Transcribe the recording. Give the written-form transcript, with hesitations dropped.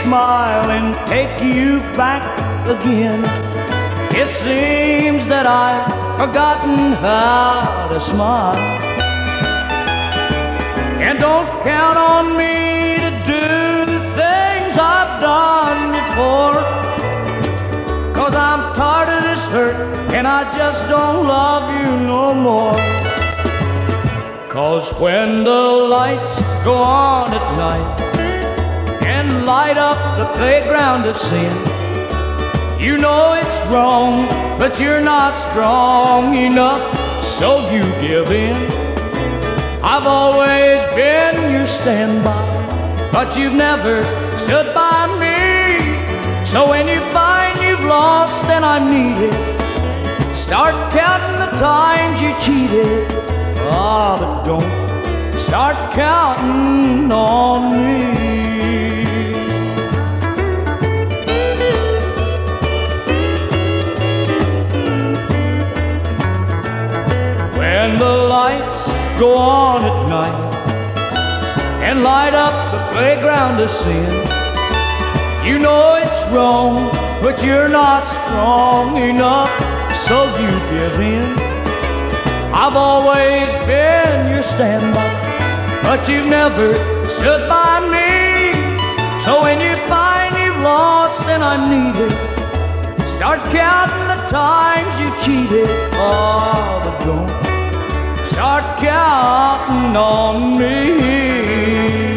smile and take you back again. It seems that I've forgotten how to smile. And don't count on me to do the things I've done before, 'cause I'm tired of this hurt and I just don't love you no more. 'Cause when the lights go on at night and light up the playground of sin, you know it's wrong, but you're not strong enough, so you give in. I've always been your standby, but you've never stood by me. So when you find you've lost and I'm needed, start counting the times you cheated. Ah, but don't start counting on me. When the lights go on at night and light up the playground of sin, you know it's wrong, but you're not strong enough, so you give in. I've always been your standby, but you've never stood by me. So when you find you've lost and I'm needed, start counting the times you cheated. Oh, but don't start counting on me.